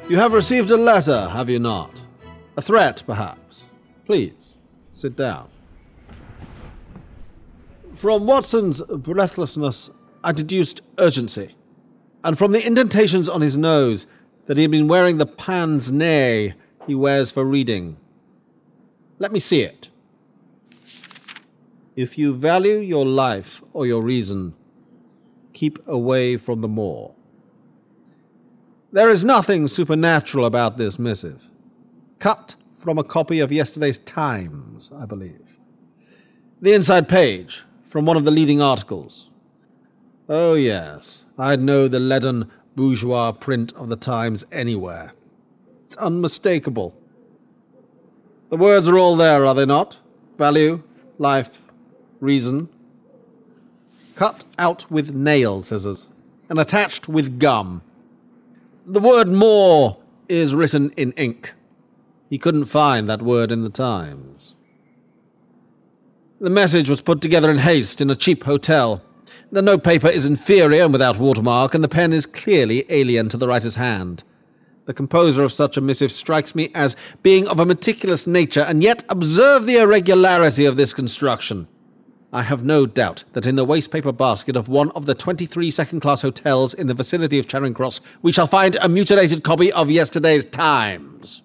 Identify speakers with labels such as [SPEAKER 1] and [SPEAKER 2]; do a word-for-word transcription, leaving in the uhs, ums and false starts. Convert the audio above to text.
[SPEAKER 1] You have received a letter, have you not? A threat, perhaps. Please, sit down. From Watson's breathlessness, I deduced urgency, and from the indentations on his nose that he had been wearing the pince nez he wears for reading. Let me see it. If you value your life or your reason, keep away from the moor. There is nothing supernatural about this missive. Cut from a copy of yesterday's Times, I believe. The inside page, from one of the leading articles. Oh yes, I'd know the leaden bourgeois print of the Times anywhere. It's unmistakable. The words are all there, are they not? Value, life, reason. Cut out with nail scissors and attached with gum. The word more is written in ink. He couldn't find that word in the Times. The message was put together in haste in a cheap hotel. The notepaper is inferior and without watermark, and the pen is clearly alien to the writer's hand. The composer of such a missive strikes me as being of a meticulous nature, and yet observe the irregularity of this construction. I have no doubt that in the wastepaper basket of one of the twenty-three second-class hotels in the vicinity of Charing Cross we shall find a mutilated copy of yesterday's Times.